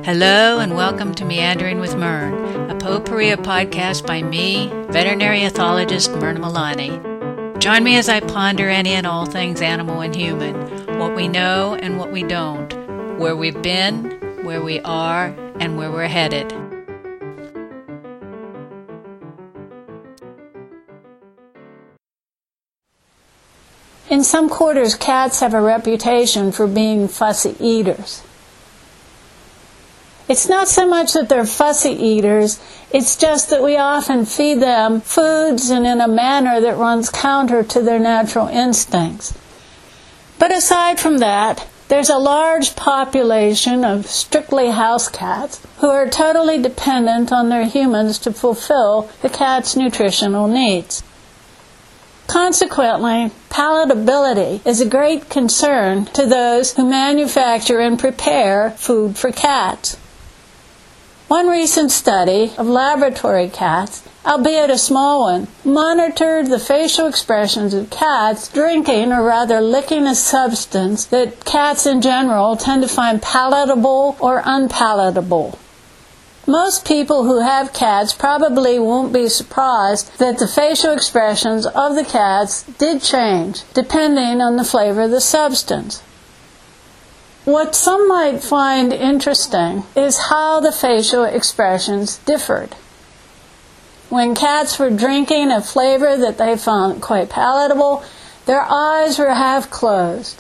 Hello and welcome to Meandering with Mern, a potpourri podcast by me, veterinary ethologist Myrna Milani. Join me as I ponder any and all things animal and human, what we know and what we don't, where we've been, where we are, and where we're headed. In some quarters, cats have a reputation for being fussy eaters. It's not so much that they're fussy eaters, it's just that we often feed them foods and in a manner that runs counter to their natural instincts. But aside from that, there's a large population of strictly house cats who are totally dependent on their humans to fulfill the cat's nutritional needs. Consequently, palatability is a great concern to those who manufacture and prepare food for cats. One recent study of laboratory cats, albeit a small one, monitored the facial expressions of cats drinking or rather licking a substance that cats in general tend to find palatable or unpalatable. Most people who have cats probably won't be surprised that the facial expressions of the cats did change depending on the flavor of the substance. What some might find interesting is how the facial expressions differed. When cats were drinking a flavor that they found quite palatable, their eyes were half closed.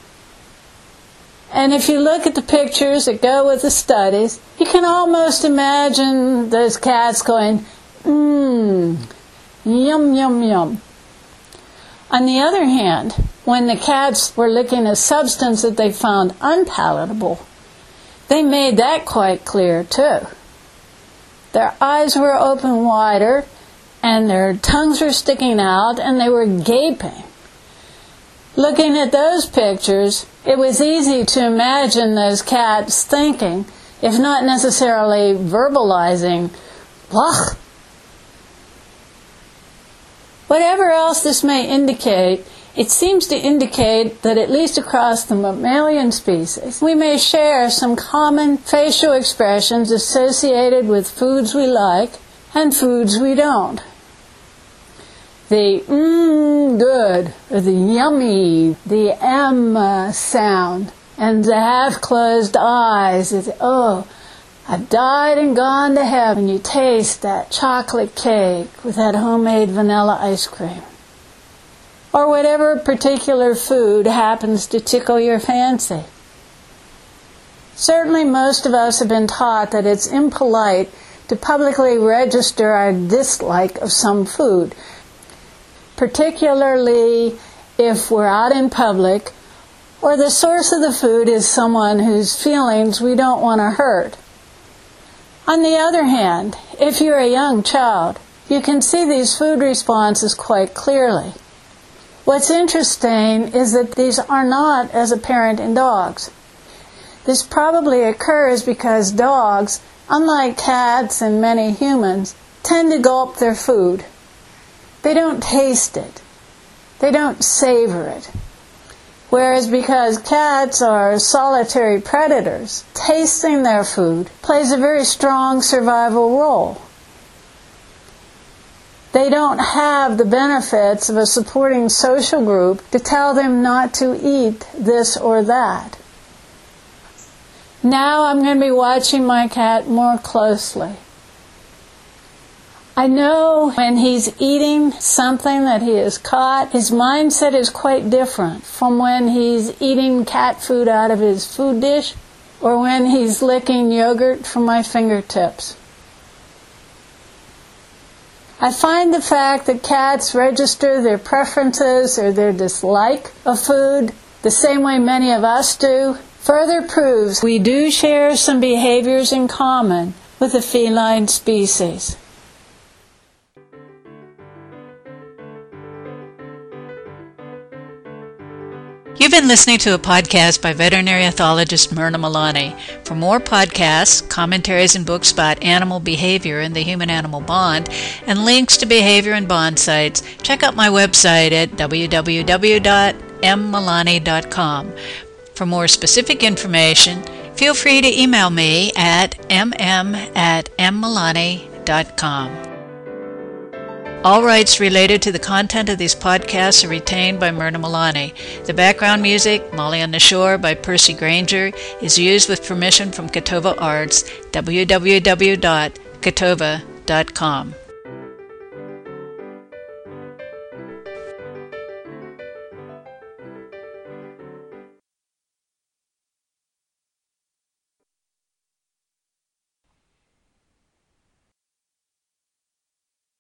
And if you look at the pictures that go with the studies, you can almost imagine those cats going, yum, yum, yum. On the other hand, when the cats were licking a substance that they found unpalatable, they made that quite clear too. Their eyes were open wider, and their tongues were sticking out, and they were gaping. Looking at those pictures, it was easy to imagine those cats thinking, if not necessarily verbalizing, "Blech." Whatever else this may indicate, it seems to indicate that at least across the mammalian species, we may share some common facial expressions associated with foods we like and foods we don't. The good, or the yummy, the sound, and the half-closed eyes, I've died and gone to heaven. You taste that chocolate cake with that homemade vanilla ice cream. Or whatever particular food happens to tickle your fancy. Certainly most of us have been taught that it's impolite to publicly register our dislike of some food, particularly if we're out in public or the source of the food is someone whose feelings we don't want to hurt. On the other hand, if you're a young child, you can see these food responses quite clearly. What's interesting is that these are not as apparent in dogs. This probably occurs because dogs, unlike cats and many humans, tend to gulp their food. They don't taste it. They don't savor it. Whereas because cats are solitary predators, tasting their food plays a very strong survival role. They don't have the benefits of a supporting social group to tell them not to eat this or that. Now I'm going to be watching my cat more closely. I know when he's eating something that he has caught, his mindset is quite different from when he's eating cat food out of his food dish or when he's licking yogurt from my fingertips. I find the fact that cats register their preferences or their dislike of food the same way many of us do further proves we do share some behaviors in common with the feline species. You've been listening to a podcast by veterinary ethologist Myrna Milani. For more podcasts, commentaries, and books about animal behavior and the human-animal bond, and links to behavior and bond sites, check out my website at www.mmilani.com. For more specific information, feel free to email me at mm@mmilani.com. All rights related to the content of these podcasts are retained by Myrna Milani. The background music, Molly on the Shore by Percy Granger, is used with permission from Catova Arts, www.catova.com.